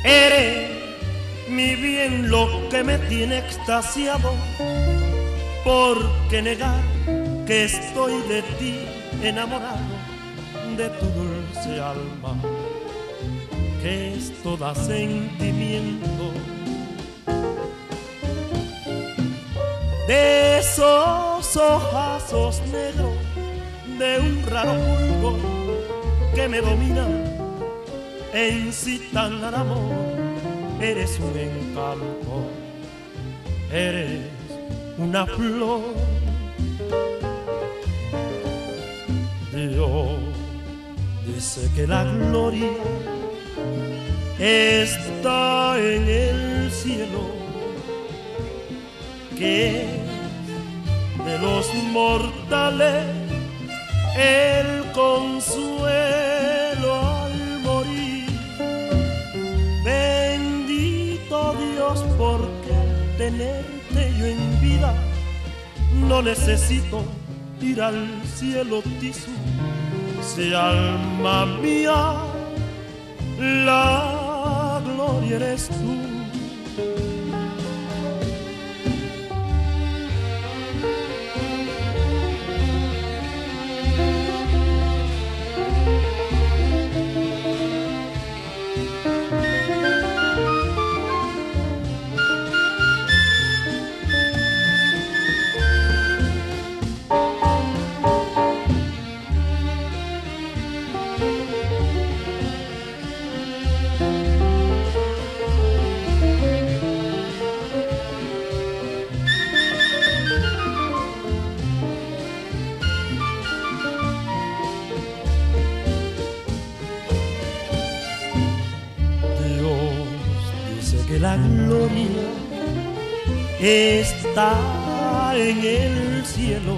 Eres mi bien, lo que me tiene extasiado. ¿Por qué negar que estoy de ti enamorado? De tu dulce alma, que es toda sentimiento. De esos ojazos negros, de un raro fulgor que me domina e incitan al amor. Eres un encanto, eres una flor. Dios dice que la gloria está en el cielo, que de los mortales el consuelo al morir. Bendito Dios, porque al tenerte yo en vida no necesito ir al cielo tizo. Si alma mía, la gloria eres tú. Que la gloria está en el cielo,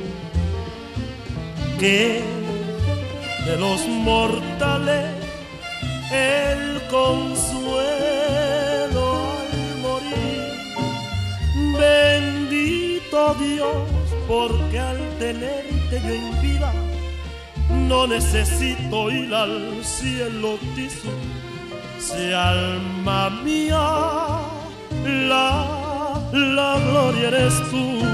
que de los mortales el consuelo al morir. Bendito Dios, porque al tenerte yo en vida no necesito ir al cielo tizo. Si alma mía, la gloria eres tú.